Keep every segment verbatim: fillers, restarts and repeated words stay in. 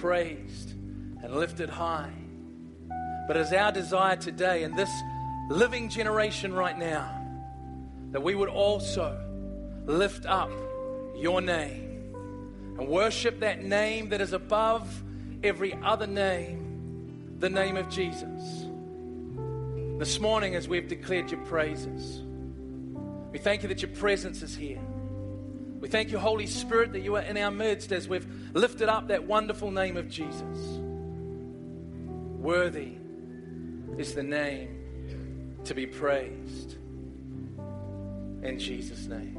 praised and lifted high. But it is our desire today in this living generation right now that we would also lift up your name and worship that name that is above every other name, the name of Jesus. This morning, as we've declared your praises, we thank you that your presence is here. We thank you, Holy Spirit, that you are in our midst as we've lifted up that wonderful name of Jesus. Worthy is the name to be praised. In Jesus' name.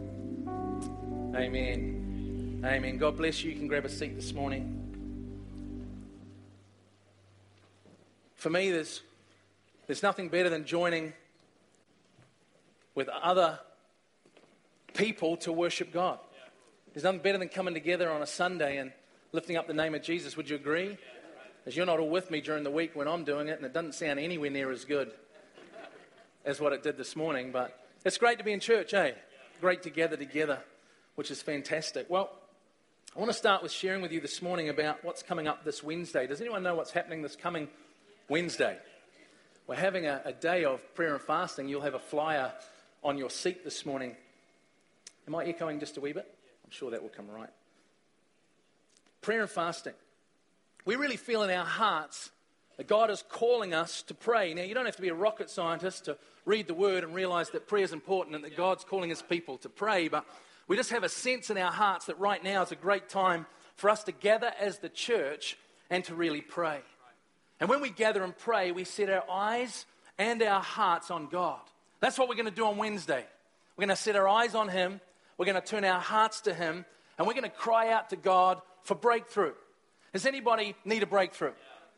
Amen. Amen. God bless you. You can grab a seat this morning. For me, there's, there's nothing better than joining with other people to worship God. There's nothing better than coming together on a Sunday and lifting up the name of Jesus. Would you agree? As you're not all with me during the week when I'm doing it, and it doesn't sound anywhere near as good as what it did this morning, but it's great to be in church, eh? Great to gather together, which is fantastic. Well, I want to start with sharing with you this morning about what's coming up this Wednesday. Does anyone know what's happening this coming Wednesday? We're having a, a day of prayer and fasting. You'll have a flyer on your seat this morning. Am I echoing just a wee bit? I'm sure that will come right. Prayer and fasting. We really feel in our hearts that God is calling us to pray. Now, you don't have to be a rocket scientist to read the Word and realize that prayer is important and that God's calling His people to pray, but we just have a sense in our hearts that right now is a great time for us to gather as the church and to really pray. And when we gather and pray, we set our eyes and our hearts on God. That's what we're going to do on Wednesday. We're going to set our eyes on Him, we're going to turn our hearts to Him, and we're going to cry out to God for breakthrough. Does anybody need a breakthrough?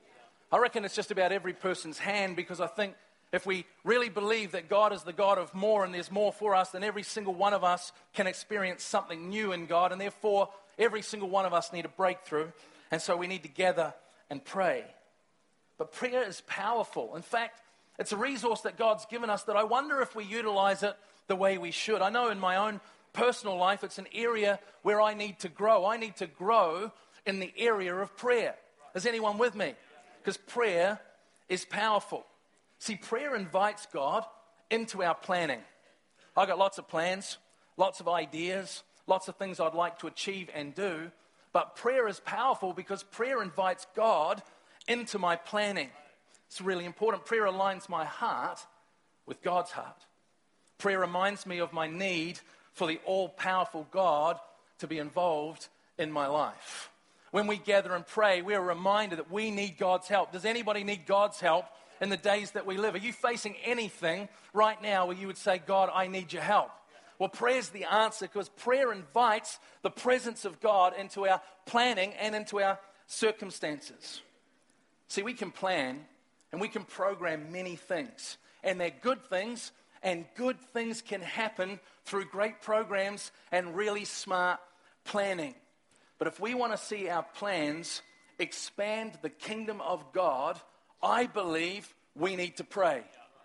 I reckon it's just about every person's hand, because I think if we really believe that God is the God of more and there's more for us, then every single one of us can experience something new in God, and therefore every single one of us need a breakthrough, and so we need to gather and pray. But prayer is powerful. In fact, it's a resource that God's given us that I wonder if we utilize it the way we should. I know in my own personal life, it's an area where I need to grow. I need to grow in the area of prayer. Is anyone with me? Because prayer is powerful. See, prayer invites God into our planning. I've got lots of plans, lots of ideas, lots of things I'd like to achieve and do, but prayer is powerful because prayer invites God into my planning. It's really important. Prayer aligns my heart with God's heart. Prayer reminds me of my need for the all-powerful God to be involved in my life. When we gather and pray, we're reminded that we need God's help. Does anybody need God's help in the days that we live? Are you facing anything right now where you would say, God, I need your help? Well, prayer's the answer, because prayer invites the presence of God into our planning and into our circumstances. See, we can plan and we can program many things, and they're good things, and good things can happen through great programs and really smart planning. But if we want to see our plans expand the kingdom of God, I believe we need to pray.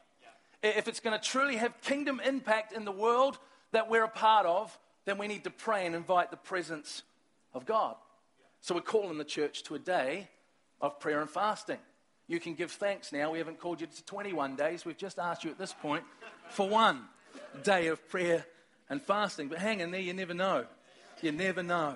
If it's going to truly have kingdom impact in the world that we're a part of, then we need to pray and invite the presence of God. So we're calling the church to a day of prayer and fasting. You can give thanks now. We haven't called you to twenty-one days. We've just asked you at this point for one day of prayer and fasting. But hang in there, you never know. You never know.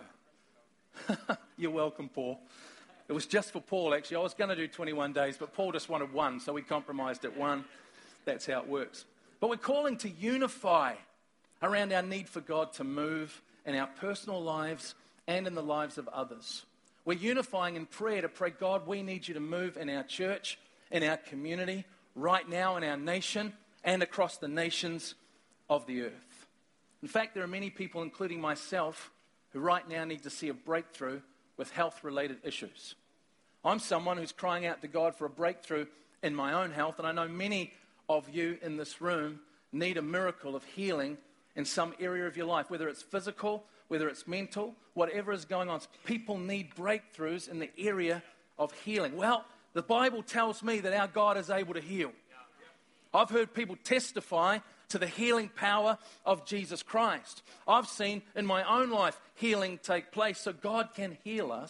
You're welcome, Paul. It was just for Paul, actually. I was going to do twenty-one days, but Paul just wanted one, so we compromised at one. That's how it works. But we're calling to unify around our need for God to move in our personal lives and in the lives of others. We're unifying in prayer to pray, God, we need you to move in our church, in our community, right now in our nation, and across the nations of the earth. In fact, there are many people, including myself, who right now need to see a breakthrough with health-related issues. I'm someone who's crying out to God for a breakthrough in my own health, and I know many of you in this room need a miracle of healing in some area of your life, whether it's physical, whether it's mental, whatever is going on. People need breakthroughs in the area of healing. Well, the Bible tells me that our God is able to heal. I've heard people testify to the healing power of Jesus Christ. I've seen in my own life healing take place, so God can heal us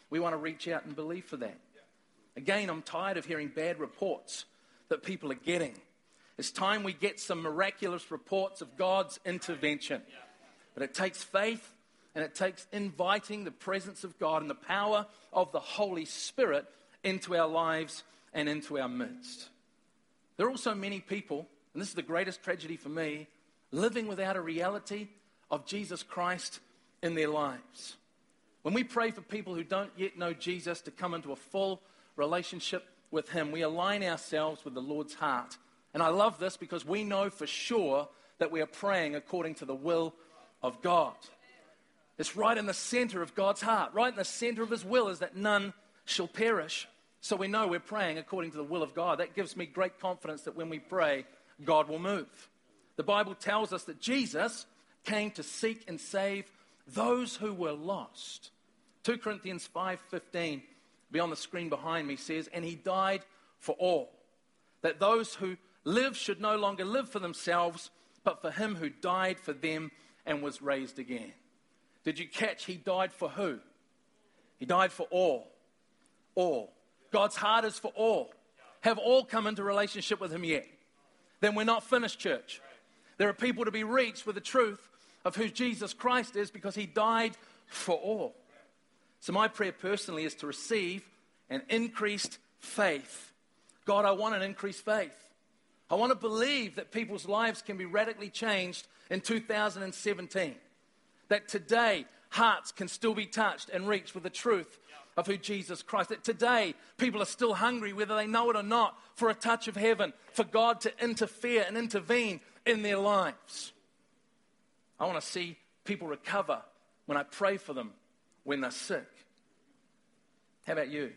we want to reach out and believe for that. Again, I'm tired of hearing bad reports that people are getting. It's time we get some miraculous reports of God's intervention. But it takes faith, and it takes inviting the presence of God and the power of the Holy Spirit into our lives and into our midst. There are also many people, and this is the greatest tragedy for me, living without a reality of Jesus Christ in their lives. When we pray for people who don't yet know Jesus to come into a full relationship with Him, we align ourselves with the Lord's heart. And I love this because we know for sure that we are praying according to the will of God. It's right in the center of God's heart. Right in the center of His will is that none shall perish. So we know we're praying according to the will of God. That gives me great confidence that when we pray, God will move. The Bible tells us that Jesus came to seek and save those who were lost. Second Corinthians five fifteen, be on the screen behind me, says, and He died for all, that those who live should no longer live for themselves, but for Him who died for them and was raised again. Did you catch He died for who? He died for all. All. God's heart is for all. Have all come into relationship with Him yet? Then we're not finished, church. There are people to be reached with the truth of who Jesus Christ is because He died for all. So my prayer personally is to receive an increased faith. God, I want an increased faith. I want to believe that people's lives can be radically changed in two thousand seventeen. That today, hearts can still be touched and reached with the truth of who Jesus Christ. That today, people are still hungry, whether they know it or not, for a touch of heaven, for God to interfere and intervene in their lives. I want to see people recover when I pray for them when they're sick. How about you?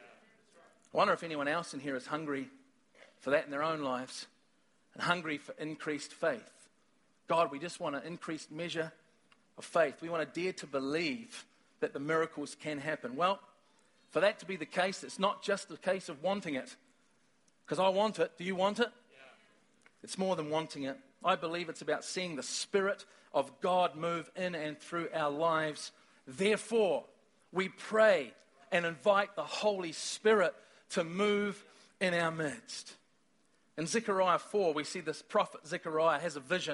I wonder if anyone else in here is hungry for that in their own lives and hungry for increased faith. God, we just want an increased measure of faith. We want to dare to believe that the miracles can happen. Well, for that to be the case, it's not just a case of wanting it. Because I want it. Do you want it? Yeah. It's more than wanting it. I believe it's about seeing the Spirit of God move in and through our lives. Therefore, we pray and invite the Holy Spirit to move in our midst. In Zechariah four, we see this prophet Zechariah has a vision.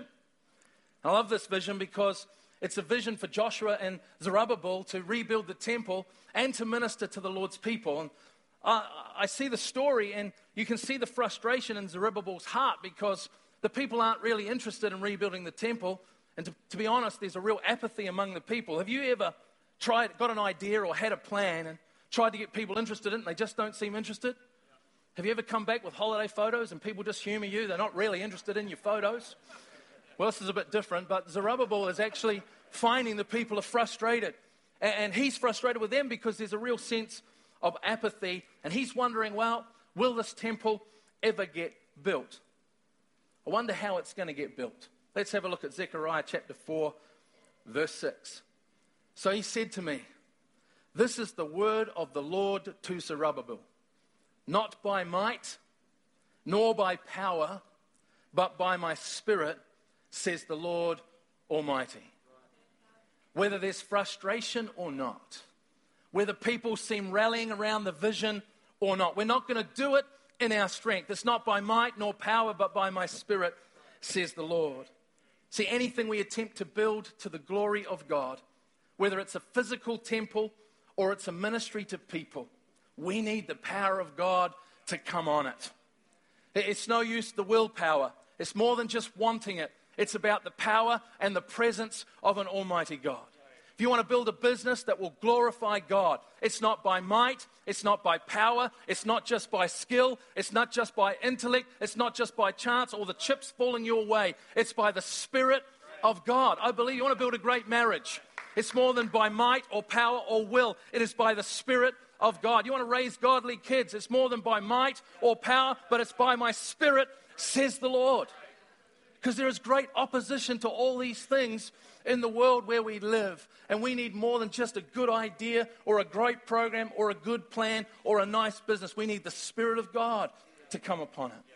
I love this vision because it's a vision for Joshua and Zerubbabel to rebuild the temple and to minister to the Lord's people. And I, I see the story, and you can see the frustration in Zerubbabel's heart because the people aren't really interested in rebuilding the temple. And to, to be honest, there's a real apathy among the people. Have you ever tried, got an idea or had a plan and tried to get people interested in it and they just don't seem interested? Have you ever come back with holiday photos and people just humor you? They're not really interested in your photos. Well, this is a bit different, but Zerubbabel is actually finding the people are frustrated. And he's frustrated with them because there's a real sense of apathy. And he's wondering, well, will this temple ever get built? I wonder how it's going to get built. Let's have a look at Zechariah chapter four, verse six. So he said to me, this is the word of the Lord to Zerubbabel. Not by might, nor by power, but by my Spirit, says the Lord Almighty. Whether there's frustration or not, whether people seem rallying around the vision or not, we're not going to do it in our strength. It's not by might nor power, but by my Spirit, says the Lord. See, anything we attempt to build to the glory of God, whether it's a physical temple or it's a ministry to people, we need the power of God to come on it. It's no use the willpower. It's more than just wanting it. It's about the power and the presence of an almighty God. If you want to build a business that will glorify God, it's not by might, it's not by power, it's not just by skill, it's not just by intellect, it's not just by chance or the chips falling your way. It's by the Spirit of God. I believe you want to build a great marriage. It's more than by might or power or will. It is by the Spirit of God. You want to raise godly kids. It's more than by might or power, but it's by my Spirit, says the Lord. Because there is great opposition to all these things in the world where we live. And we need more than just a good idea or a great program or a good plan or a nice business. We need the Spirit of God to come upon it.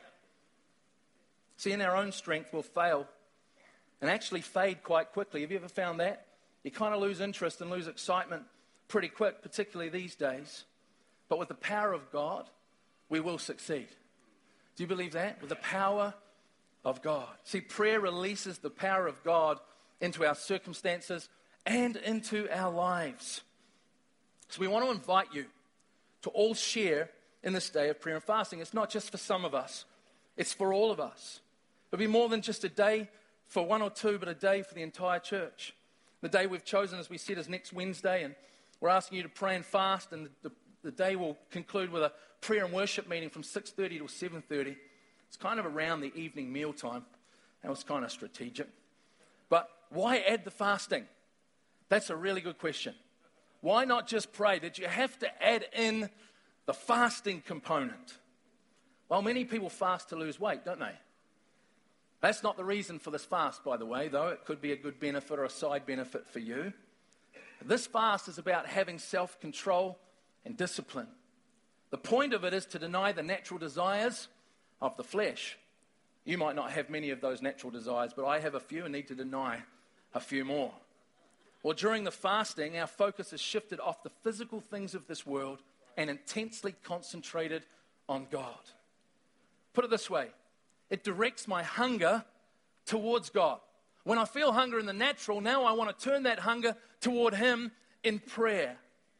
See, in our own strength, we'll fail and actually fade quite quickly. Have you ever found that? You kind of lose interest and lose excitement pretty quick, particularly these days. But with the power of God, we will succeed. Do you believe that? With the power of God. See, prayer releases the power of God into our circumstances and into our lives. So we want to invite you to all share in this day of prayer and fasting. It's not just for some of us. It's for all of us. It'll be more than just a day for one or two, but a day for the entire church. The day we've chosen, as we said, is next Wednesday, and we're asking you to pray and fast, and the, the, the day will conclude with a prayer and worship meeting from six thirty to seven thirty. It's kind of around the evening meal time. That was kind of strategic. But why add the fasting? That's a really good question. Why not just pray? Did you have to add in the fasting component? Well, many people fast to lose weight, don't they? That's not the reason for this fast, by the way, though. It could be a good benefit or a side benefit for you. This fast is about having self-control and discipline. The point of it is to deny the natural desires of the flesh. You might not have many of those natural desires, but I have a few and need to deny a few more. Well, during the fasting, our focus is shifted off the physical things of this world and intensely concentrated on God. Put it this way, it directs my hunger towards God. When I feel hunger in the natural, now I want to turn that hunger toward Him in prayer.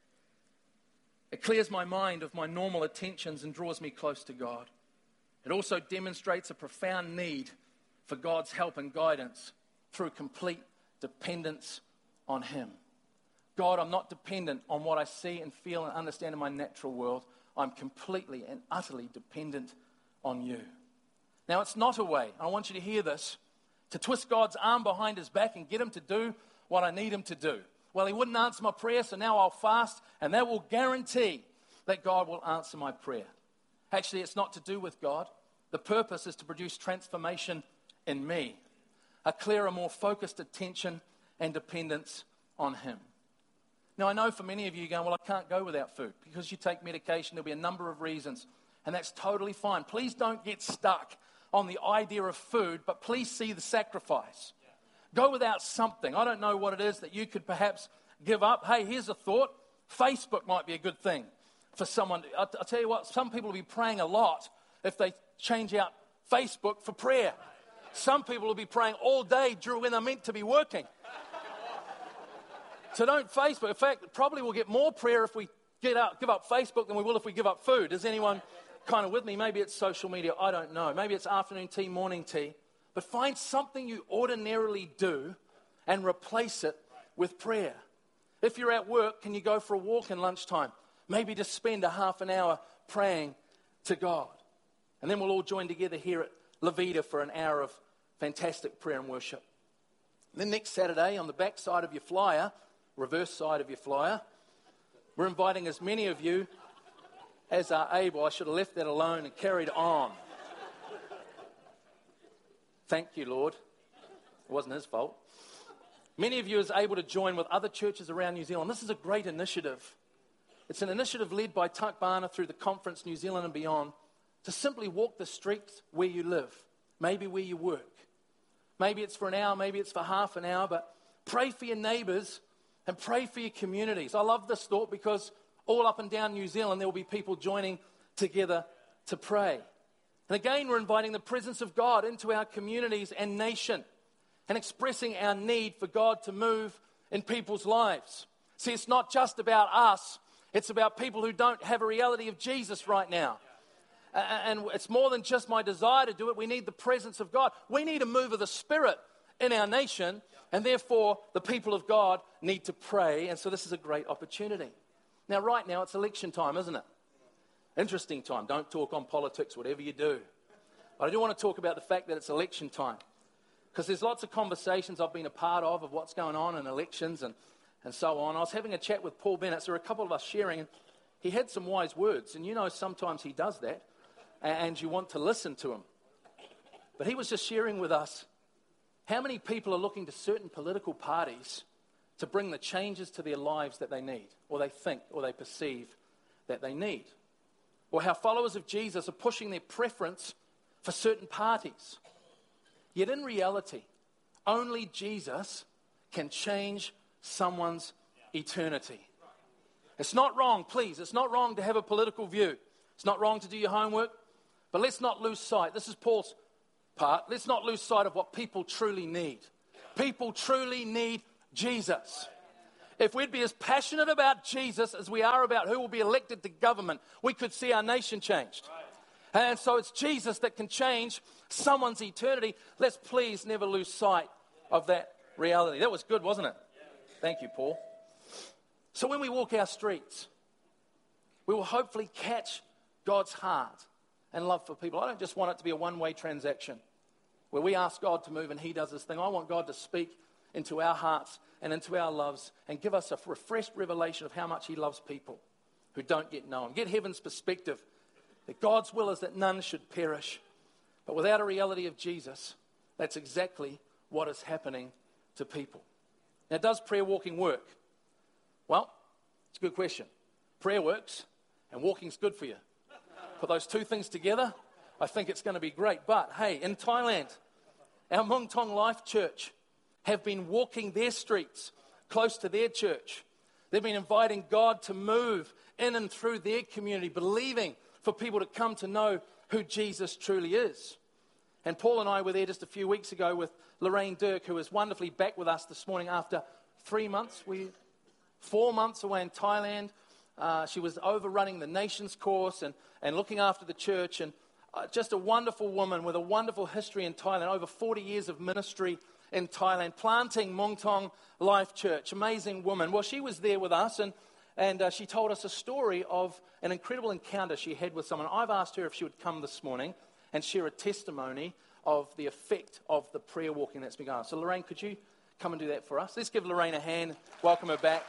It clears my mind of my normal attentions and draws me close to God. It also demonstrates a profound need for God's help and guidance through complete dependence on Him. God, I'm not dependent on what I see and feel and understand in my natural world. I'm completely and utterly dependent on You. Now, it's not a way, I want you to hear this, to twist God's arm behind His back and get Him to do what I need Him to do. Well, He wouldn't answer my prayer, so now I'll fast, and that will guarantee that God will answer my prayer. Actually, it's not to do with God. The purpose is to produce transformation in me, a clearer, more focused attention and dependence on Him. Now, I know for many of you going, well, I can't go without food. Because you take medication, there'll be a number of reasons, and that's totally fine. Please don't get stuck on the idea of food, but please see the sacrifice. Go without something. I don't know what it is that you could perhaps give up. Hey, here's a thought. Facebook might be a good thing for someone. I'll, I'll tell you what, some people will be praying a lot if they change out Facebook for prayer. Some people will be praying all day during when they're meant to be working. So don't Facebook. In fact, probably we'll get more prayer if we get out, give up Facebook than we will if we give up food. Is anyone kind of with me? Maybe it's social media. I don't know. Maybe it's afternoon tea, morning tea. But find something you ordinarily do and replace it with prayer. If you're at work, can you go for a walk in lunchtime? Maybe just spend a half an hour praying to God. And then we'll all join together here at Levita for an hour of fantastic prayer and worship. And then next Saturday, on the back side of your flyer, reverse side of your flyer, we're inviting as many of you as are able. I should have left that alone and carried on. Thank you, Lord. It wasn't His fault. Many of you is able to join with other churches around New Zealand. This is a great initiative. It's an initiative led by Tuck Barner through the conference, New Zealand and beyond, to simply walk the streets where you live, maybe where you work. Maybe it's for an hour, maybe it's for half an hour, but pray for your neighbours and pray for your communities. I love this thought because all up and down New Zealand there will be people joining together to pray. And again, we're inviting the presence of God into our communities and nation and expressing our need for God to move in people's lives. See, it's not just about us. It's about people who don't have a reality of Jesus right now. And it's more than just my desire to do it. We need the presence of God. We need a move of the Spirit in our nation, and therefore the people of God need to pray. And so this is a great opportunity. Now, right now, it's election time, isn't it? Interesting time. Don't talk on politics, whatever you do. But I do want to talk about the fact that it's election time. Because there's lots of conversations I've been a part of of what's going on in elections and, and so on. I was having a chat with Paul Bennett. So there were a couple of us sharing, and he had some wise words. And you know sometimes he does that, and you want to listen to him. But he was just sharing with us how many people are looking to certain political parties to bring the changes to their lives that they need, or they think, or they perceive that they need. Or how followers of Jesus are pushing their preference for certain parties. Yet in reality, only Jesus can change someone's eternity. It's not wrong, please. It's not wrong to have a political view. It's not wrong to do your homework. But let's not lose sight. This is Paul's part. Let's not lose sight of what people truly need. People truly need Jesus. If we'd be as passionate about Jesus as we are about who will be elected to government, we could see our nation changed. And so it's Jesus that can change someone's eternity. Let's please never lose sight of that reality. That was good, wasn't it? Thank you, Paul. So when we walk our streets, we will hopefully catch God's heart and love for people. I don't just want it to be a one-way transaction where we ask God to move and he does this thing. I want God to speak into our hearts and into our loves and give us a refreshed revelation of how much he loves people who don't yet know him. Get heaven's perspective that God's will is that none should perish. But without a reality of Jesus, that's exactly what is happening to people. Now, does prayer walking work? Well, it's a good question. Prayer works and walking's good for you. Put those two things together, I think it's going to be great. But hey, in Thailand, our Mung Tong Life Church have been walking their streets close to their church. They've been inviting God to move in and through their community, believing for people to come to know who Jesus truly is. And Paul and I were there just a few weeks ago with Lorraine Dirk, who is wonderfully back with us this morning after three months. We four months away in Thailand. Uh, she was overrunning the Nations course and, and looking after the church. And uh, just a wonderful woman with a wonderful history in Thailand, over forty years of ministry in Thailand, planting Mung Tong Life Church. Amazing woman. Well, she was there with us, and, and uh, she told us a story of an incredible encounter she had with someone. I've asked her if she would come this morning and share a testimony of the effect of the prayer walking that's been going on. So, Lorraine, could you come and do that for us? Let's give Lorraine a hand. Welcome her back.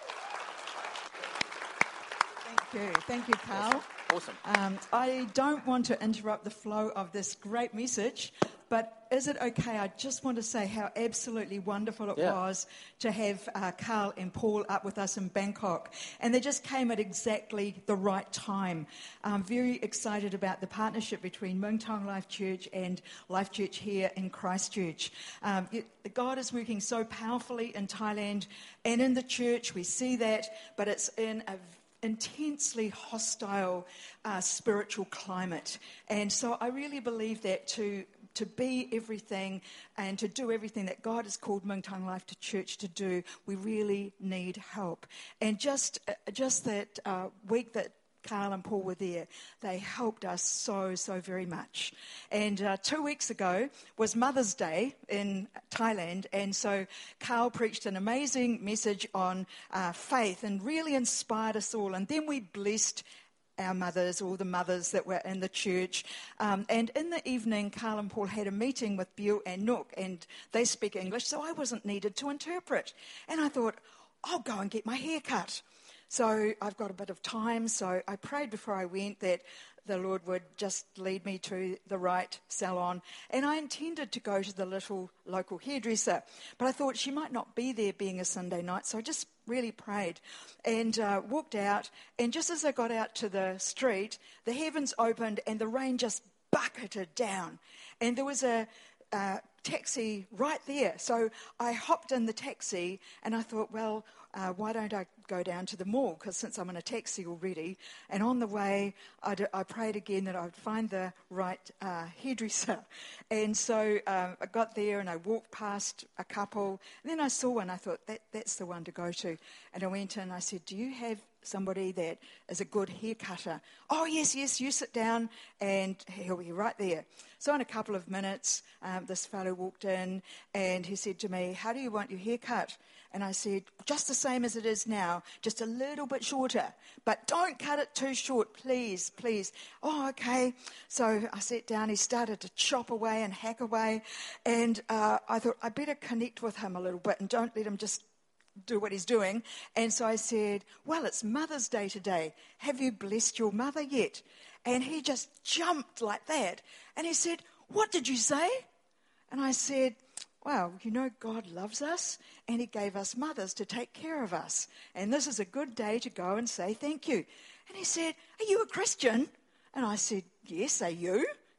Thank you. Thank you, Carl. Awesome. Um, I don't want to interrupt the flow of this great message, but is it okay? I just want to say how absolutely wonderful it yeah. was to have uh, Carl and Paul up with us in Bangkok. And they just came at exactly the right time. I'm very excited about the partnership between Mung Tong Life Church and Life Church here in Christchurch. Um, it, God is working so powerfully in Thailand and in the church. We see that, but it's in a intensely hostile uh, spiritual climate. And so I really believe that to to be everything and to do everything that God has called Mung Tong Life to Church to do, we really need help. And just uh, just that uh, week that Carl and Paul were there, they helped us so, so very much. And uh, two weeks ago was Mother's Day in Thailand, and so Carl preached an amazing message on uh, faith and really inspired us all. And then we blessed our mothers, all the mothers that were in the church. Um, and in the evening, Carl and Paul had a meeting with Bill and Nook, and they speak English, so I wasn't needed to interpret. And I thought, I'll go and get my hair cut. So I've got a bit of time, so I prayed before I went that the Lord would just lead me to the right salon. And I intended to go to the little local hairdresser, but I thought she might not be there being a Sunday night, so I just really prayed and uh, walked out. And just as I got out to the street, the heavens opened and the rain just bucketed down. And there was a uh, taxi right there. So I hopped in the taxi and I thought, well, Uh, why don't I go down to the mall? Because since I'm in a taxi already, and on the way, I, d- I prayed again that I would find the right uh, hairdresser. And so um, I got there and I walked past a couple. And then I saw one. I thought, that that's the one to go to. And I went in and I said, do you have somebody that is a good hair cutter? Oh, yes, yes, you sit down and he'll be right there. So in a couple of minutes, um, this fellow walked in and he said to me, how do you want your hair cut? And I said, just the same as it is now, just a little bit shorter. But don't cut it too short, please, please. Oh, okay. So I sat down, he started to chop away and hack away. And uh, I thought, I better connect with him a little bit and don't let him just do what he's doing. And so I said, well, it's Mother's Day today. Have you blessed your mother yet? And he just jumped like that. And he said, what did you say? And I said, well, you know, God loves us and he gave us mothers to take care of us. And this is a good day to go and say thank you. And he said, are you a Christian? And I said, yes, are you?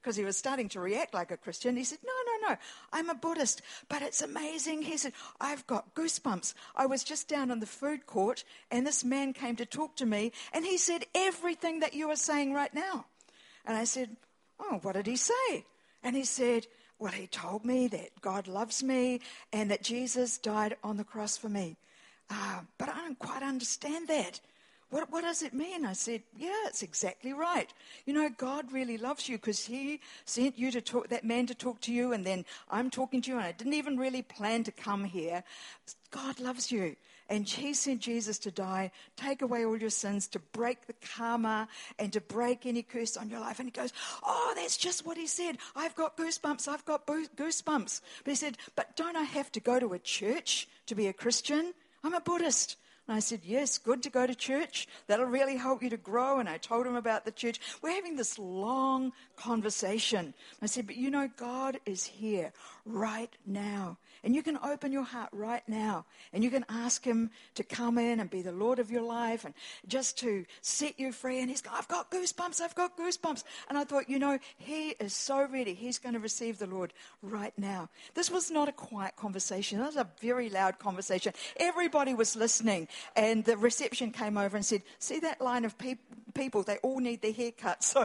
because he was starting to react like a Christian. He said, no, no, no, I'm a Buddhist, but it's amazing. He said, I've got goosebumps. I was just down in the food court and this man came to talk to me and he said everything that you are saying right now. And I said, oh, what did he say? And he said, well, he told me that God loves me and that Jesus died on the cross for me. Uh, but I don't quite understand that. What, what does it mean? I said, yeah, it's exactly right. You know, God really loves you because he sent you to talk, that man to talk to you, and then I'm talking to you, and I didn't even really plan to come here. God loves you. And he sent Jesus to die, take away all your sins, to break the karma and to break any curse on your life. And he goes, oh, that's just what he said. I've got goosebumps. I've got bo- goosebumps. But he said, but don't I have to go to a church to be a Christian? I'm a Buddhist. And I said, yes, good to go to church. That'll really help you to grow. And I told him about the church. We're having this long conversation. I said, but you know, God is here right now. And you can open your heart right now. And you can ask him to come in and be the Lord of your life and just to set you free. And he's going, I've got goosebumps. I've got goosebumps. And I thought, you know, he is so ready. He's going to receive the Lord right now. This was not a quiet conversation. It was a very loud conversation. Everybody was listening. And the reception came over and said, see that line of pe- people, they all need their hair cut. So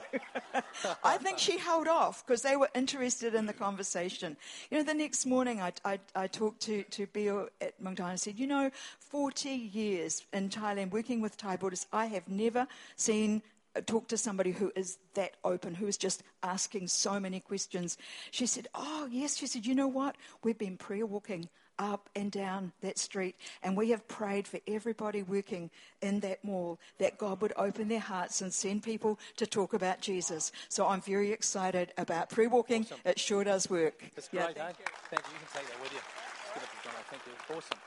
I think she held off because they were interested in the conversation. You know, the next morning I, I, I talked to, to Bill at Mung Thai and said, you know, forty years in Thailand working with Thai Buddhists, I have never seen talk to somebody who is that open, who is just asking so many questions. She said, oh, yes. She said, you know what? We've been prayer walking up and down that street, and we have prayed for everybody working in that mall that God would open their hearts and send people to talk about Jesus. So I'm very excited about prayer walking. Awesome. It sure does work. That's great, yeah, thank, you. thank you. You can take that with you. Let's give it to John. Thank you. Awesome.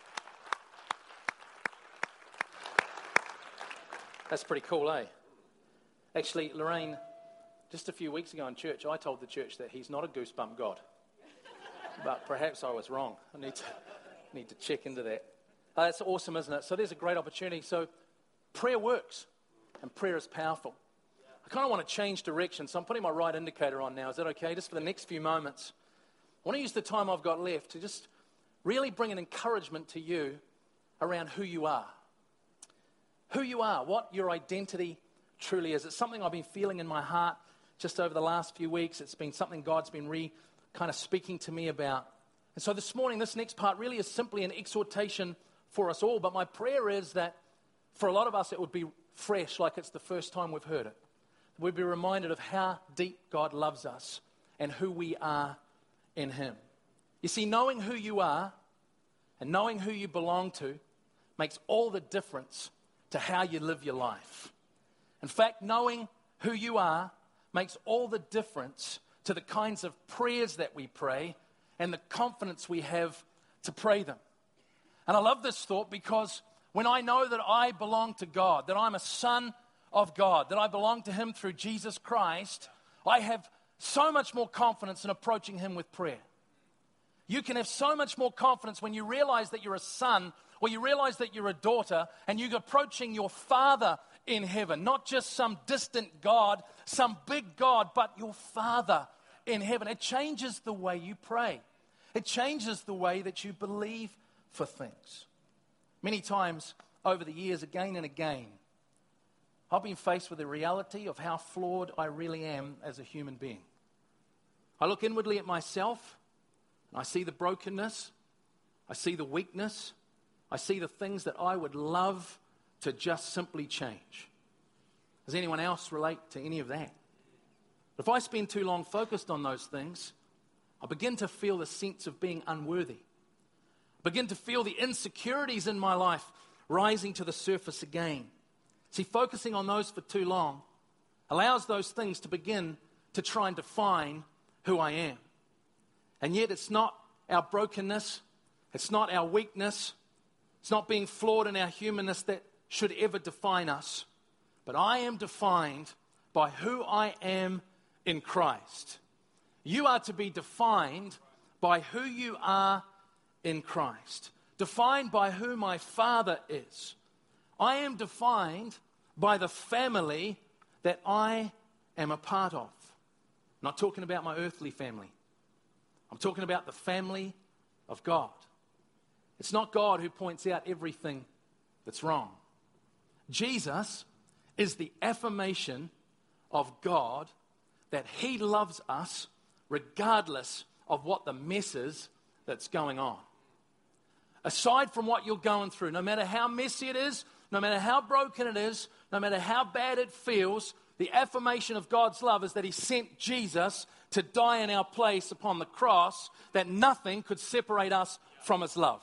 That's pretty cool, eh? Actually, Lorraine, just a few weeks ago in church, I told the church that he's not a goosebump God. But perhaps I was wrong. I need to need to check into that. Oh, that's awesome, isn't it? So there's a great opportunity. So prayer works, and prayer is powerful. I kind of want to change direction, so I'm putting my right indicator on now. Is that okay? Just for the next few moments. I want to use the time I've got left to just really bring an encouragement to you around who you are. Who you are, what your identity truly is. It's something I've been feeling in my heart just over the last few weeks. It's been something God's been re- kind of speaking to me about. And so this morning, this next part really is simply an exhortation for us all. But my prayer is that for a lot of us, it would be fresh, like it's the first time we've heard it. We'd be reminded of how deep God loves us and who we are in him. You see, knowing who you are and knowing who you belong to makes all the difference to how you live your life. In fact, knowing who you are makes all the difference to the kinds of prayers that we pray and the confidence we have to pray them. And I love this thought because when I know that I belong to God, that I'm a son of God, that I belong to him through Jesus Christ, I have so much more confidence in approaching him with prayer. You can have so much more confidence when you realize that you're a son or you realize that you're a daughter and you're approaching your Father in heaven, not just some distant God, some big God, but your Father in heaven. It changes the way you pray. It changes the way that you believe for things. Many times over the years, again and again, I've been faced with the reality of how flawed I really am as a human being. I look inwardly at myself, and I see the brokenness, I see the weakness, I see the things that I would love to just simply change. Does anyone else relate to any of that? If I spend too long focused on those things, I begin to feel the sense of being unworthy. I begin to feel the insecurities in my life rising to the surface again. See, focusing on those for too long allows those things to begin to try and define who I am. And yet it's not our brokenness, it's not our weakness, it's not being flawed in our humanness that should ever define us. But I am defined by who I am in Christ. You are to be defined by who you are in Christ. Defined by who my Father is. I am defined by the family that I am a part of. I'm not talking about my earthly family. I'm talking about the family of God. It's not God who points out everything that's wrong. Jesus is the affirmation of God that he loves us regardless of what the mess is that's going on. Aside from what you're going through, no matter how messy it is, no matter how broken it is, no matter how bad it feels, the affirmation of God's love is that he sent Jesus to die in our place upon the cross, that nothing could separate us from his love.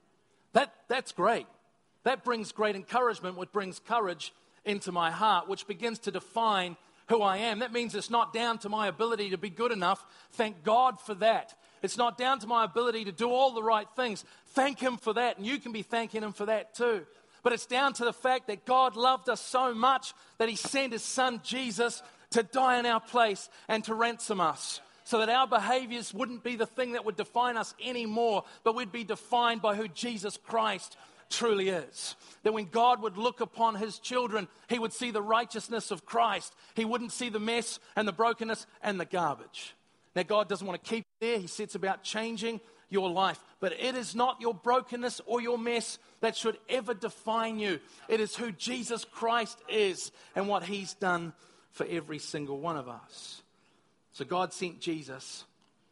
That, that's great. That brings great encouragement, which brings courage into my heart, which begins to define who I am. That means it's not down to my ability to be good enough. Thank God for that. It's not down to my ability to do all the right things. Thank him for that, and you can be thanking him for that too. But it's down to the fact that God loved us so much that he sent his son Jesus to die in our place and to ransom us, so that our behaviors wouldn't be the thing that would define us anymore, but we'd be defined by who Jesus Christ truly is. That when God would look upon his children, he would see the righteousness of Christ. He wouldn't see the mess and the brokenness and the garbage. Now, God doesn't want to keep you there. He sets about changing your life. But it is not your brokenness or your mess that should ever define you. It is who Jesus Christ is and what he's done for every single one of us. So God sent Jesus.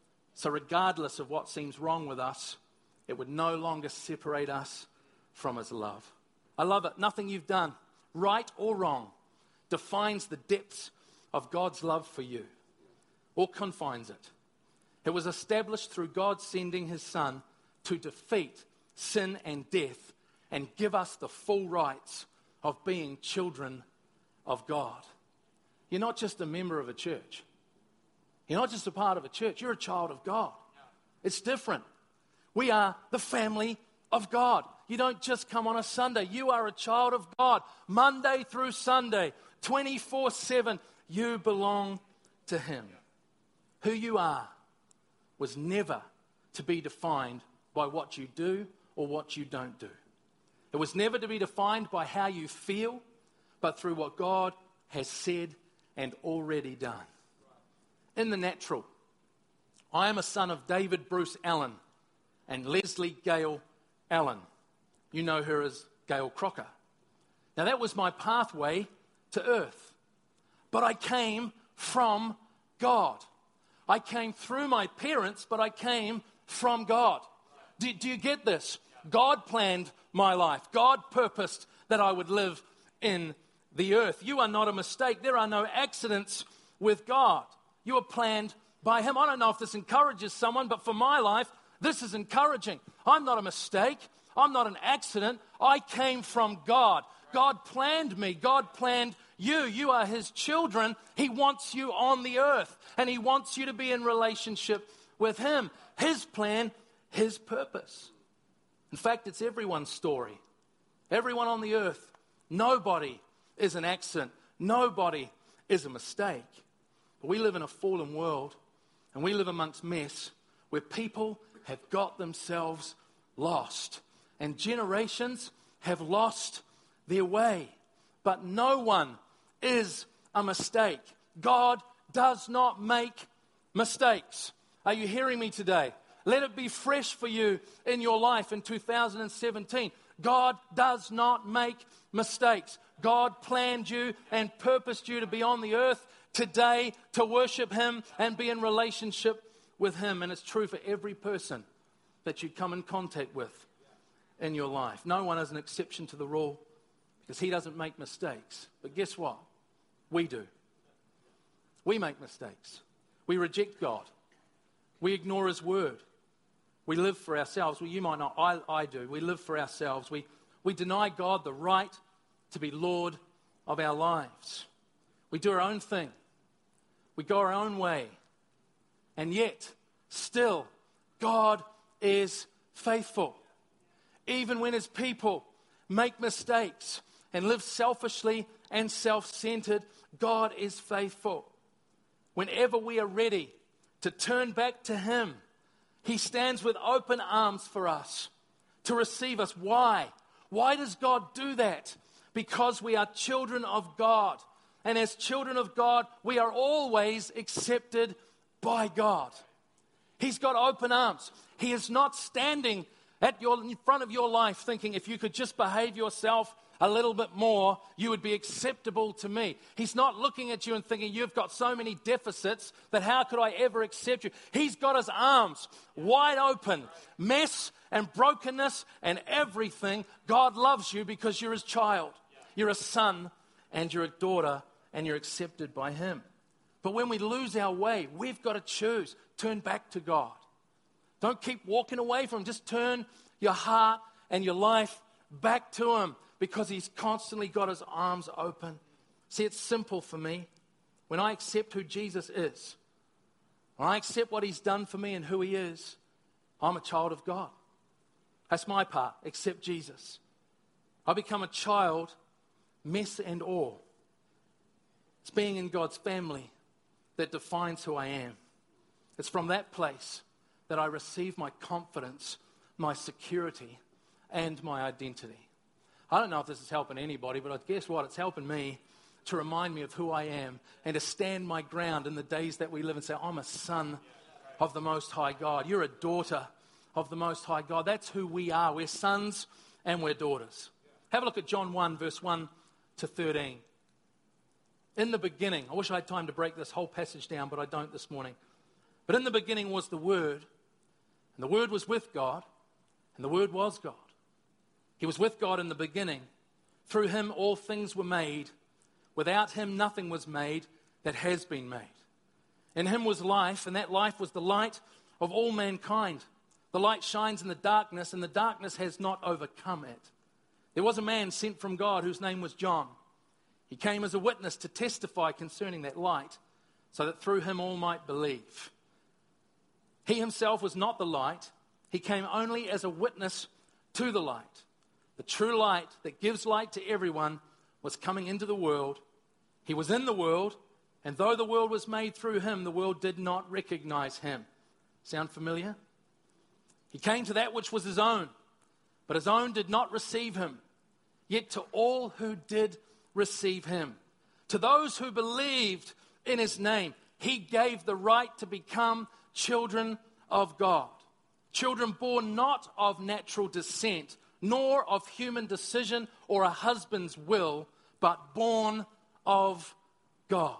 So regardless of what seems wrong with us, it would no longer separate us from his love. I love it. Nothing you've done, right or wrong, defines the depths of God's love for you or confines it. It was established through God sending his son to defeat sin and death and give us the full rights of being children of God. You're not just a member of a church. You're not just a part of a church. You're a child of God. It's different. We are the family of God. You don't just come on a Sunday. You are a child of God. Monday through Sunday, twenty-four seven, you belong to him. Who you are was never to be defined by what you do or what you don't do. It was never to be defined by how you feel, but through what God has said and already done. In the natural, I am a son of David Bruce Allen and Leslie Gale Allen. You know her as Gail Crocker. Now that was my pathway to earth. But I came from God. I came through my parents, but I came from God. Do, do you get this? God planned my life. God purposed that I would live in the earth. You are not a mistake. There are no accidents with God. You are planned by him. I don't know if this encourages someone, but for my life, this is encouraging. I'm not a mistake. I'm not an accident. I came from God. God planned me. God planned you. You are his children. He wants you on the earth, and he wants you to be in relationship with him. His plan, his purpose. In fact, it's everyone's story. Everyone on the earth. Nobody is an accident. Nobody is a mistake. But we live in a fallen world, and we live amongst mess where people have got themselves lost. And generations have lost their way. But no one is a mistake. God does not make mistakes. Are you hearing me today? Let it be fresh for you in your life in two thousand seventeen. God does not make mistakes. God planned you and purposed you to be on the earth today to worship him and be in relationship with him. And it's true for every person that you come in contact with in your life. No one is an exception to the rule because he doesn't make mistakes. But guess what? We do. We make mistakes. We reject God. We ignore his word. We live for ourselves. Well, you might not. I, I do. We live for ourselves. We, we deny God the right to be Lord of our lives. We do our own thing. We go our own way. And yet, still, God is faithful. Even when his people make mistakes and live selfishly and self-centered, God is faithful. Whenever we are ready to turn back to him, he stands with open arms for us to receive us. Why? Why does God do that? Because we are children of God. and as children of God, we are always accepted by God. He's got open arms. He is not standing at your, in front of your life thinking, if you could just behave yourself a little bit more, you would be acceptable to me. He's not looking at you and thinking, you've got so many deficits that how could I ever accept you? He's got his arms wide open. Mess and brokenness and everything. God loves you because you're his child. You're a son and you're a daughter and you're accepted by him. But when we lose our way, we've got to choose. Turn back to God. Don't keep walking away from him. Just turn your heart and your life back to him, because he's constantly got his arms open. See, it's simple for me. When I accept who Jesus is, when I accept what he's done for me and who he is, I'm a child of God. That's my part. Accept Jesus. I become a child, mess and all. It's being in God's family that defines who I am. It's from that place that I receive my confidence, my security, and my identity. I don't know if this is helping anybody, but I guess what? It's helping me to remind me of who I am and to stand my ground in the days that we live and say, I'm a son of the Most High God. You're a daughter of the Most High God. That's who we are. We're sons and we're daughters. Have a look at John one, verse one to thirteen. In the beginning, I wish I had time to break this whole passage down, but I don't this morning. But in the beginning was the Word, and the Word was with God, and the Word was God. He was with God in the beginning. Through him all things were made. Without him nothing was made that has been made. In him was life, and that life was the light of all mankind. The light shines in the darkness, and the darkness has not overcome it. There was a man sent from God whose name was John. He came as a witness to testify concerning that light, so that through him all might believe. He himself was not the light. He came only as a witness to the light. The true light that gives light to everyone was coming into the world. He was in the world, and though the world was made through him, the world did not recognize him. Sound familiar? He came to that which was his own, but his own did not receive him. Yet to all who did receive him, to those who believed in his name, he gave the right to become children of God. Children born not of natural descent, nor of human decision or a husband's will, but born of God.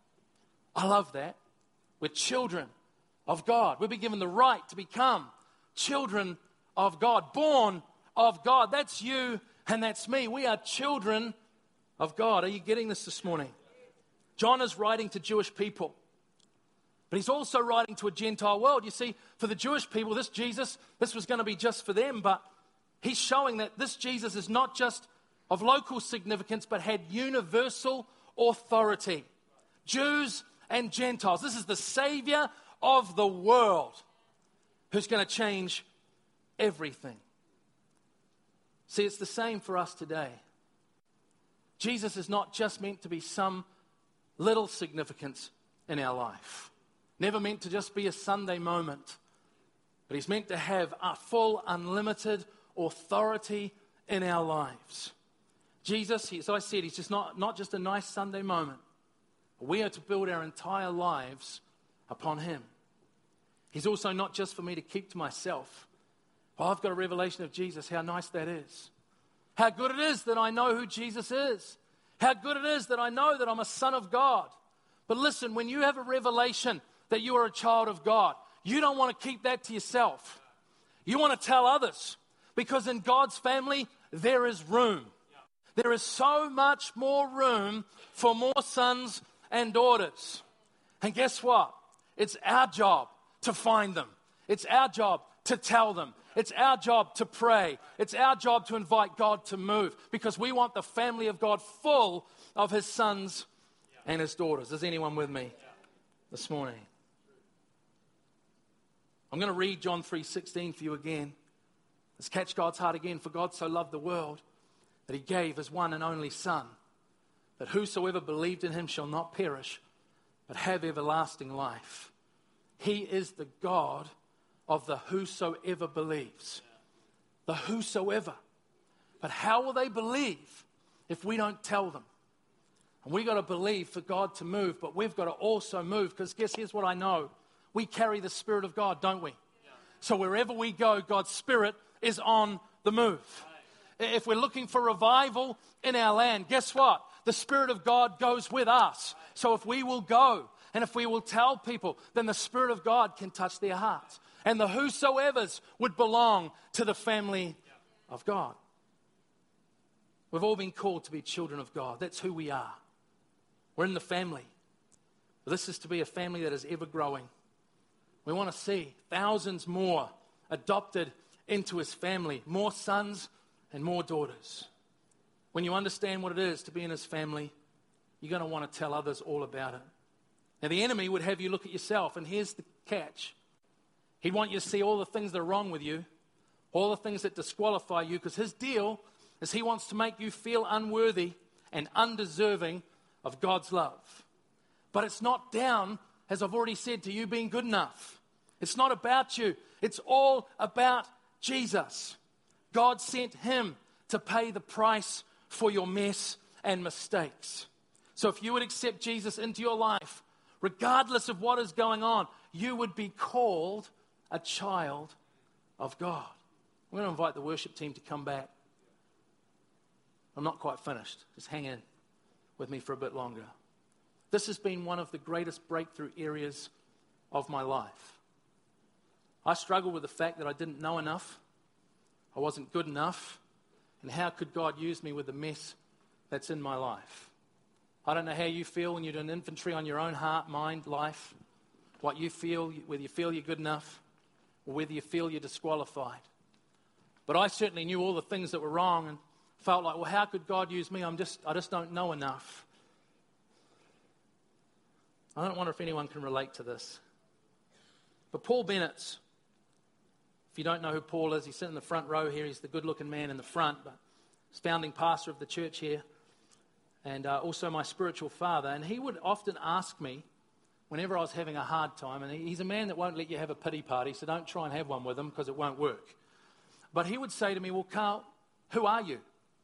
I love that. We're children of God. We've been given the right to become children of God, born of God. That's you and that's me. We are children of God. Are you getting this this morning? John is writing to Jewish people, but he's also writing to a Gentile world. You see, for the Jewish people, this Jesus, this was going to be just for them, but he's showing that this Jesus is not just of local significance, but had universal authority. Jews and Gentiles. This is the Savior of the world who's going to change everything. See, it's the same for us today. Jesus is not just meant to be some little significance in our life. Never meant to just be a Sunday moment. But he's meant to have a full, unlimited authority in our lives. Jesus, as I said, he's just not, not just a nice Sunday moment. We are to build our entire lives upon him. He's also not just for me to keep to myself. Oh, I've got a revelation of Jesus, how nice that is. How good it is that I know who Jesus is. How good it is that I know that I'm a son of God. But listen, when you have a revelation that you are a child of God, you don't want to keep that to yourself. You want to tell others. Because in God's family, there is room. There is so much more room for more sons and daughters. And guess what? It's our job to find them. It's our job to tell them. It's our job to pray. It's our job to invite God to move, because we want the family of God full of his sons and his daughters. Is anyone with me this morning? I'm going to read John three sixteen for you again. Let's catch God's heart again. For God so loved the world that he gave his one and only Son, that whosoever believed in him shall not perish, but have everlasting life. He is the God of the whosoever believes. The whosoever. But how will they believe if we don't tell them? And we got to believe for God to move, but we've got to also move, because guess, here's what I know. We carry the Spirit of God, don't we? Yeah. So wherever we go, God's Spirit is on the move. Right. If we're looking for revival in our land, guess what? The Spirit of God goes with us. Right. So if we will go, and if we will tell people, then the Spirit of God can touch their hearts. And the whosoevers would belong to the family yeah. of God. We've all been called to be children of God. That's who we are. We're in the family. This is to be a family that is ever growing. We want to see thousands more adopted into his family, more sons and more daughters. When you understand what it is to be in his family, you're going to want to tell others all about it. Now, the enemy would have you look at yourself, and here's the catch. He'd want you to see all the things that are wrong with you, all the things that disqualify you, because his deal is he wants to make you feel unworthy and undeserving of God's love. But it's not down, as I've already said, to you being good enough. It's not about you. It's all about Jesus. God sent him to pay the price for your mess and mistakes. So if you would accept Jesus into your life, regardless of what is going on, you would be called a child of God. I'm going to invite the worship team to come back. I'm not quite finished. Just hang in with me for a bit longer. This has been one of the greatest breakthrough areas of my life. I struggled with the fact that I didn't know enough. I wasn't good enough. And how could God use me with the mess that's in my life? I don't know how you feel when you're doing inventory on your own heart, mind, life. What you feel, whether you feel you're good enough or whether you feel you're disqualified. But I certainly knew all the things that were wrong and felt like, well, how could God use me? I'm just, I just don't know enough. I don't wonder if anyone can relate to this. But Paul Bennett, if you don't know who Paul is, he's sitting in the front row here. He's the good-looking man in the front, but he's founding pastor of the church here, and uh, also my spiritual father. And he would often ask me, whenever I was having a hard time, and he's a man that won't let you have a pity party, so don't try and have one with him because it won't work. But he would say to me, well, Carl, who are you?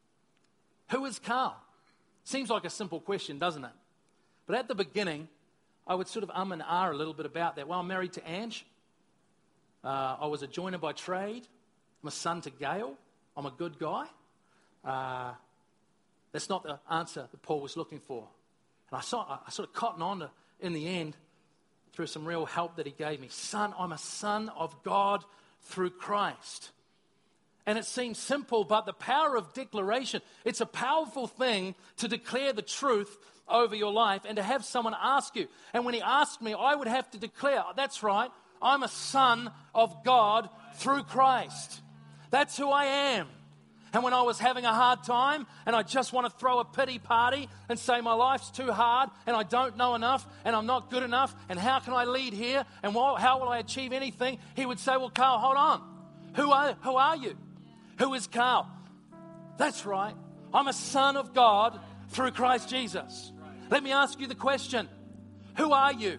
Who is Carl? Seems like a simple question, doesn't it? But at the beginning, I would sort of um and ah a little bit about that. Well, I'm married to Ange. Uh, I was a joiner by trade. I'm a son to Gail. I'm a good guy. Uh, that's not the answer that Paul was looking for. And I, saw, I sort of cottoned on to, in the end, through some real help that he gave me. Son, I'm a son of God through Christ. And it seems simple, but the power of declaration, it's a powerful thing to declare the truth over your life and to have someone ask you. And when he asked me, I would have to declare, that's right, I'm a son of God through Christ. That's who I am. And when I was having a hard time and I just want to throw a pity party and say my life's too hard and I don't know enough and I'm not good enough and how can I lead here and how will I achieve anything, he would say, well, Carl, hold on. Who are, who are you? Who is Carl? That's right. I'm a son of God through Christ Jesus. Let me ask you the question. Who are you?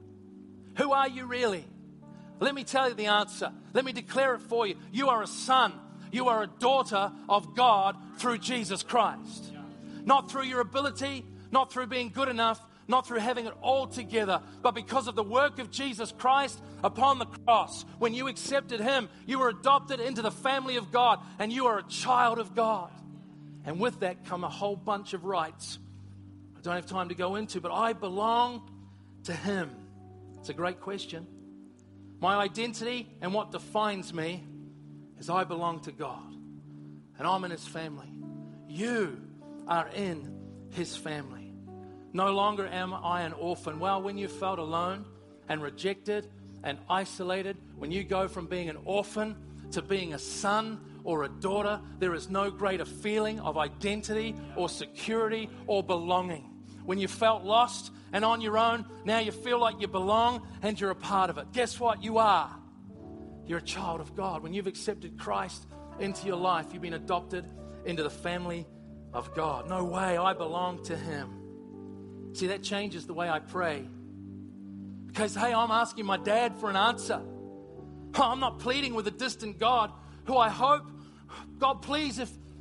Who are you really? Let me tell you the answer. Let me declare it for you. You are a son. You are a daughter of God through Jesus Christ. Not through your ability, not through being good enough, not through having it all together, but because of the work of Jesus Christ upon the cross. When you accepted him, you were adopted into the family of God, and you are a child of God. And with that come a whole bunch of rights I don't have time to go into, but I belong to him. It's a great question. My identity and what defines me is I belong to God, and I'm in his family. You are in his family. No longer am I an orphan. Well, when you felt alone and rejected and isolated, when you go from being an orphan to being a son or a daughter, there is no greater feeling of identity or security or belonging. When you felt lost and on your own, now you feel like you belong and you're a part of it. Guess what? You are. You're a child of God. When you've accepted Christ into your life, you've been adopted into the family of God. No way, I belong to him. See, that changes the way I pray. Because, hey, I'm asking my dad for an answer. I'm not pleading with a distant God who I hope, God, please, if,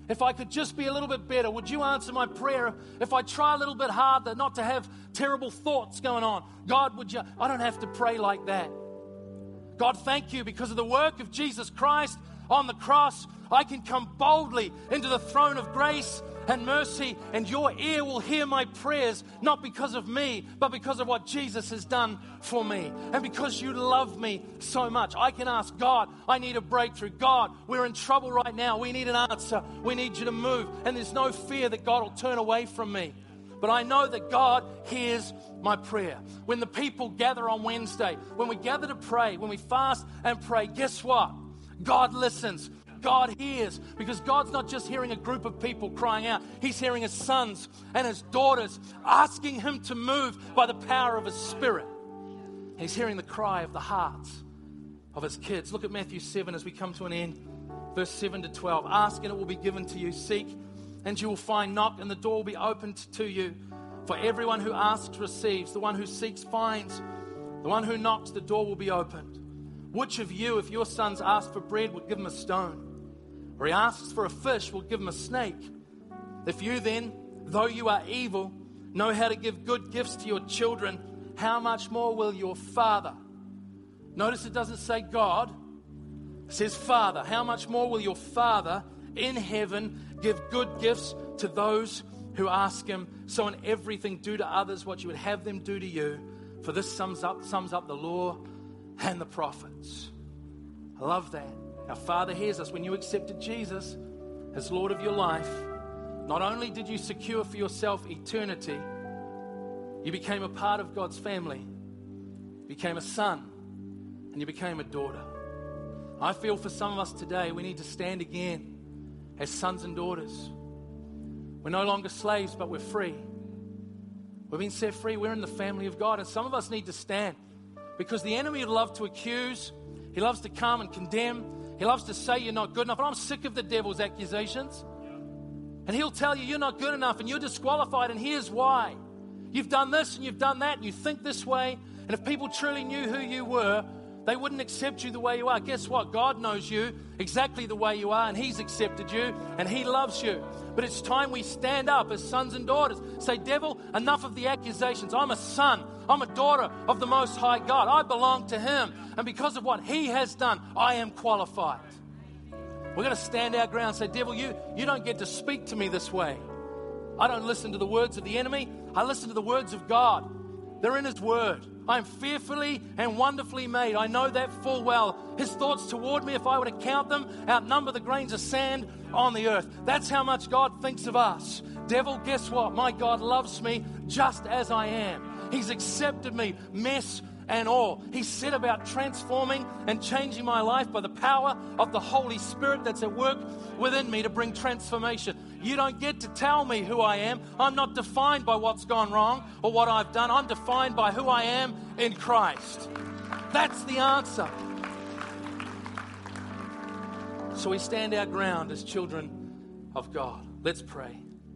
if I could just be a little bit better, would you answer my prayer? If I try a little bit harder not to have terrible thoughts going on, God, would you? I don't have to pray like that. God, thank you because of the work of Jesus Christ on the cross. I can come boldly into the throne of grace and mercy, and your ear will hear my prayers, not because of me, but because of what Jesus has done for me. And because you love me so much, I can ask God, I need a breakthrough. God, we're in trouble right now. We need an answer. We need you to move. And there's no fear that God will turn away from me. But I know that God hears my prayer. When the people gather on Wednesday, when we gather to pray, when we fast and pray, guess what? God listens. God hears, because God's not just hearing a group of people crying out. He's hearing his sons and his daughters asking him to move by the power of his Spirit. He's hearing the cry of the hearts of his kids. Look at Matthew seven as we come to an end. Verse seven to twelve. Ask and it will be given to you. Seek and you will find. Knock and the door will be opened to you. For everyone who asks receives. The one who seeks finds. The one who knocks, the door will be opened. Which of you, if your sons ask for bread, would give him a stone? Or he asks for a fish, will give him a snake? If you then, though you are evil, know how to give good gifts to your children, how much more will your Father? Notice it doesn't say God, it says Father. How much more will your Father in heaven give good gifts to those who ask him? So in everything do to others what you would have them do to you. For this sums up, sums up the law and the prophets. I love that. Our Father hears us. When you accepted Jesus as Lord of your life, not only did you secure for yourself eternity, you became a part of God's family, became a son, and you became a daughter. I feel for some of us today, we need to stand again as sons and daughters. We're no longer slaves, but we're free. We've been set free. We're in the family of God. And some of us need to stand, because the enemy would love to accuse. He loves to come and condemn. He loves to say you're not good enough. And I'm sick of the devil's accusations. And he'll tell you you're not good enough and you're disqualified, and here's why. You've done this and you've done that and you think this way. And if people truly knew who you were, they wouldn't accept you the way you are. Guess what? God knows you exactly the way you are, and he's accepted you and he loves you. But it's time we stand up as sons and daughters. Say, devil, enough of the accusations. I'm a son. I'm a daughter of the Most High God. I belong to him. And because of what he has done, I am qualified. We're going to stand our ground and say, devil, you, you don't get to speak to me this way. I don't listen to the words of the enemy. I listen to the words of God. They're in his word. I am fearfully and wonderfully made. I know that full well. His thoughts toward me, if I were to count them, outnumber the grains of sand on the earth. That's how much God thinks of us. Devil, guess what? My God loves me just as I am. He's accepted me, mess and all. He set about transforming and changing my life by the power of the Holy Spirit that's at work within me to bring transformation. You don't get to tell me who I am. I'm not defined by what's gone wrong or what I've done. I'm defined by who I am in Christ. That's the answer. So we stand our ground as children of God. Let's pray.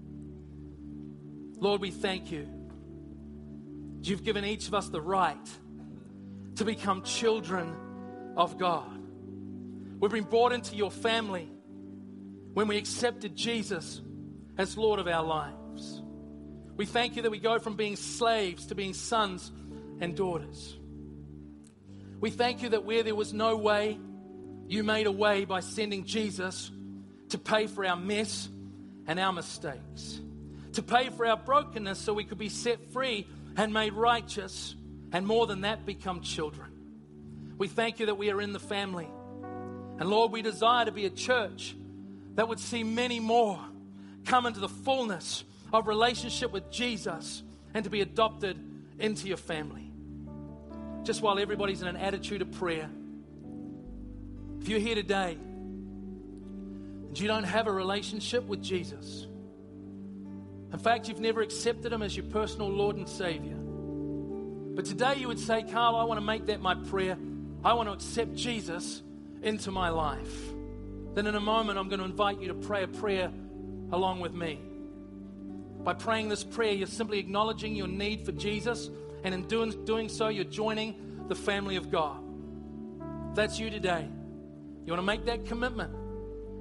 Lord, we thank you. You've given each of us the right to become children of God. We've been brought into your family when we accepted Jesus as Lord of our lives. We thank you that we go from being slaves to being sons and daughters. We thank you that where there was no way, you made a way by sending Jesus to pay for our mess and our mistakes, to pay for our brokenness so we could be set free and made righteous, and more than that, become children. We thank you that we are in the family. And Lord, we desire to be a church that would see many more come into the fullness of relationship with Jesus and to be adopted into your family. Just while everybody's in an attitude of prayer, if you're here today and you don't have a relationship with Jesus, in fact, you've never accepted him as your personal Lord and Savior, but today you would say, Carl, I want to make that my prayer. I want to accept Jesus into my life. Then in a moment, I'm going to invite you to pray a prayer along with me. By praying this prayer, you're simply acknowledging your need for Jesus, and in doing, doing so, you're joining the family of God. If that's you today, you want to make that commitment.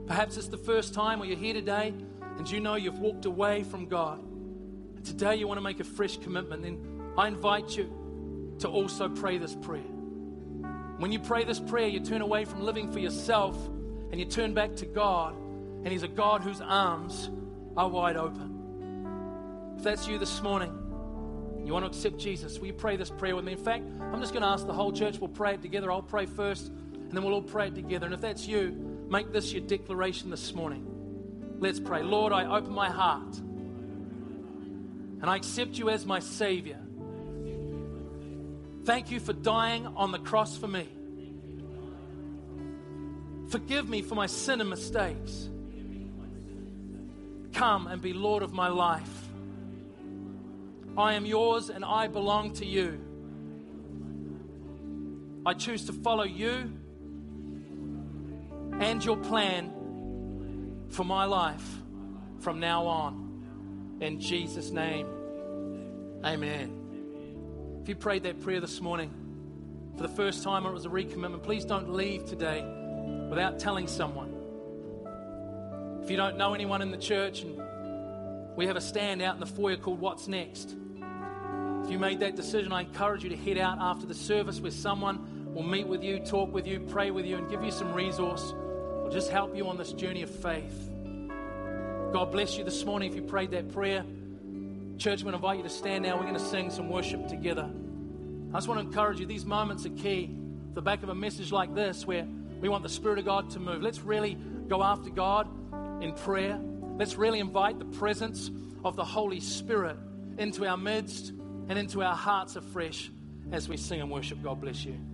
Perhaps it's the first time or you're here today and you know you've walked away from God. And today you want to make a fresh commitment. Then I invite you to also pray this prayer. When you pray this prayer, you turn away from living for yourself and you turn back to God. And He's a God whose arms are wide open. If that's you this morning, you want to accept Jesus, will you pray this prayer with me? In fact, I'm just going to ask the whole church, we'll pray it together. I'll pray first, and then we'll all pray it together. And if that's you, make this your declaration this morning. Let's pray. Lord, I open my heart, and I accept you as my Savior. Thank you for dying on the cross for me. Forgive me for my sin and mistakes. Come and be Lord of my life. I am yours and I belong to you. I choose to follow you and your plan for my life from now on. In Jesus' name, amen. If you prayed that prayer this morning for the first time or it was a recommitment, please don't leave today without telling someone. If you don't know anyone in the church, and we have a stand out in the foyer called What's Next. If you made that decision, I encourage you to head out after the service where someone will meet with you, talk with you, pray with you, and give you some resource. Will just help you on this journey of faith. God bless you this morning if you prayed that prayer. Church, I'm going to invite you to stand now. We're going to sing some worship together. I just want to encourage you, these moments are key. The back of a message like this where we want the Spirit of God to move. Let's really go after God in prayer. Let's really invite the presence of the Holy Spirit into our midst and into our hearts afresh as we sing and worship. God bless you.